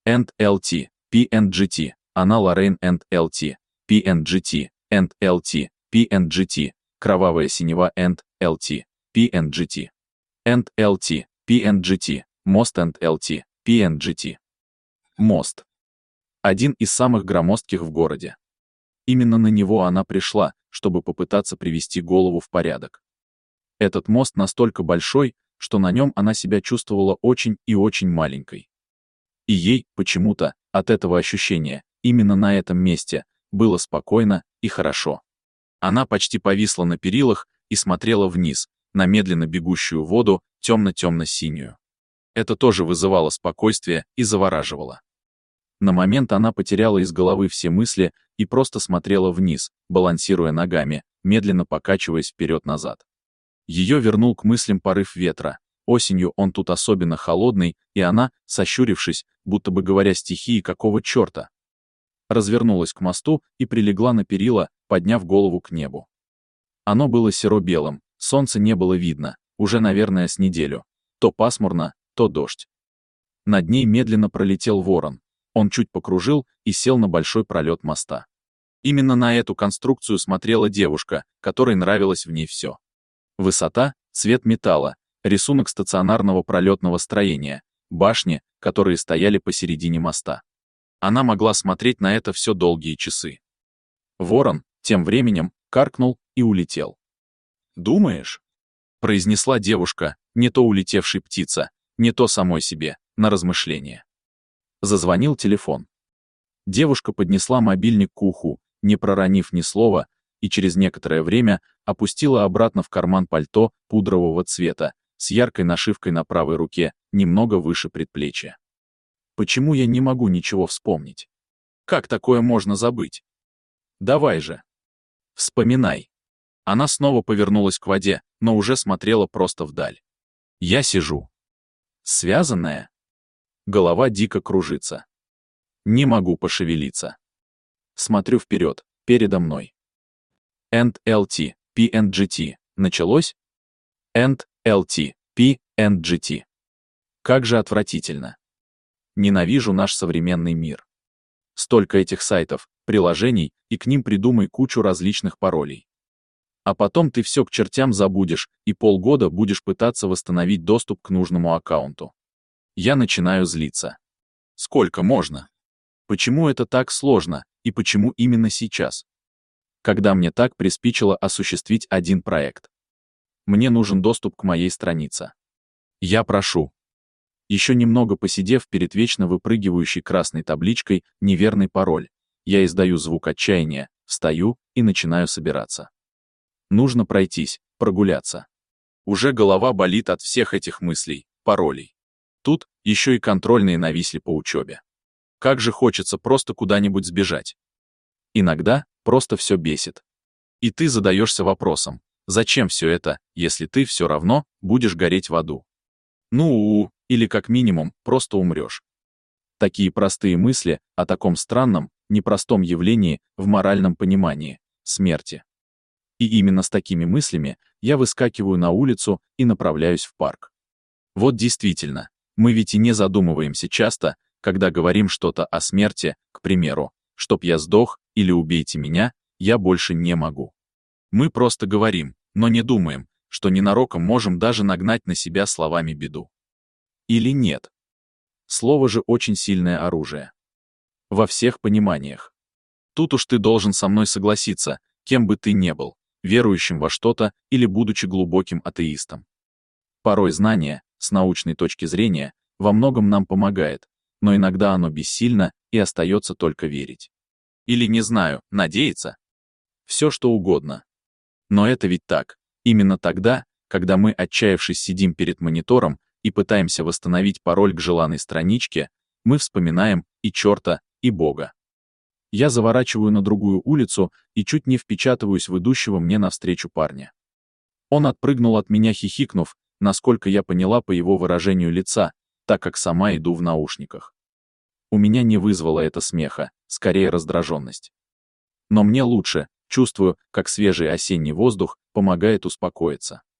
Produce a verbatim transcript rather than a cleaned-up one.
энд эл ти, пи энд джи ти, Анна Лоррейн энд эл ти, пи энд джи ти, энд эл ти, пи энд джи ти, Кровавая синева энд эл ти, пи энд джи ти, энд эл ти, пи энд джи ти, Мост энд эл ти, пи энд джи ти. Мост. Один из самых громоздких в городе. Именно на него она пришла, чтобы попытаться привести голову в порядок. Этот мост настолько большой, что на нем она себя чувствовала очень и очень маленькой. И ей, почему-то, от этого ощущения, именно на этом месте, было спокойно и хорошо. Она почти повисла на перилах и смотрела вниз, на медленно бегущую воду, темно-темно-синюю. Это тоже вызывало спокойствие и завораживало. На момент она потеряла из головы все мысли и просто смотрела вниз, балансируя ногами, медленно покачиваясь вперед-назад. Ее вернул к мыслям порыв ветра. Осенью он тут особенно холодный, и она, сощурившись, будто бы говоря стихии какого черта, развернулась к мосту и прилегла на перила, подняв голову к небу. Оно было серо-белым, солнца не было видно, уже, наверное, с неделю. То пасмурно, то дождь. Над ней медленно пролетел ворон. Он чуть покружил и сел на большой пролет моста. Именно на эту конструкцию смотрела девушка, которой нравилось в ней все. Высота, цвет металла, рисунок стационарного пролетного строения, башни, которые стояли посередине моста. Она могла смотреть на это все долгие часы. Ворон, тем временем, каркнул и улетел. «Думаешь?» — произнесла девушка, не то улетевшей птица, не то самой себе, на размышление. Зазвонил телефон. Девушка поднесла мобильник к уху, не проронив ни слова, и через некоторое время опустила обратно в карман пальто пудрового цвета, с яркой нашивкой на правой руке, немного выше предплечья. Почему я не могу ничего вспомнить? Как такое можно забыть? Давай же. Вспоминай. Она снова повернулась к воде, но уже смотрела просто вдаль. Я сижу. Связанная? Голова дико кружится. Не могу пошевелиться. Смотрю вперед, передо мной. энд эл ти, пи энд джи ти. Началось? энд эл ти, пи энд джи ти. Как же отвратительно. Ненавижу наш современный мир. Столько этих сайтов, приложений, и к ним придумай кучу различных паролей. А потом ты все к чертям забудешь, и полгода будешь пытаться восстановить доступ к нужному аккаунту. Я начинаю злиться. Сколько можно? Почему это так сложно, и почему именно сейчас? Когда мне так приспичило осуществить один проект. Мне нужен доступ к моей странице. Я прошу. Еще немного посидев перед вечно выпрыгивающей красной табличкой «Неверный пароль», я издаю звук отчаяния, встаю и начинаю собираться. Нужно пройтись, прогуляться. Уже голова болит от всех этих мыслей, паролей. Тут еще и контрольные нависли по учебе. Как же хочется просто куда-нибудь сбежать. Иногда просто все бесит. И ты задаешься вопросом, зачем все это, если ты все равно будешь гореть в аду? Ну, или как минимум, просто умрешь. Такие простые мысли о таком странном, непростом явлении в моральном понимании — смерти. И именно с такими мыслями я выскакиваю на улицу и направляюсь в парк. Вот действительно, мы ведь и не задумываемся часто, когда говорим что-то о смерти, к примеру, чтоб я сдох или убейте меня, я больше не могу. Мы просто говорим, но не думаем, что ненароком можем даже нагнать на себя словами беду. Или нет? Слово же очень сильное оружие. Во всех пониманиях. Тут уж ты должен со мной согласиться, кем бы ты ни был, верующим во что-то или будучи глубоким атеистом. Порой знание, с научной точки зрения, во многом нам помогает, но иногда оно бессильно и остается только верить. Или, не знаю, надеяться. Все что угодно. Но это ведь так. Именно тогда, когда мы, отчаявшись, сидим перед монитором и пытаемся восстановить пароль к желанной страничке, мы вспоминаем и черта, и Бога. Я заворачиваю на другую улицу и чуть не впечатываюсь в идущего мне навстречу парня. Он отпрыгнул от меня, хихикнув, насколько я поняла по его выражению лица, так как сама иду в наушниках. У меня не вызвало это смеха, скорее раздраженность. Но мне лучше, чувствую, как свежий осенний воздух помогает успокоиться.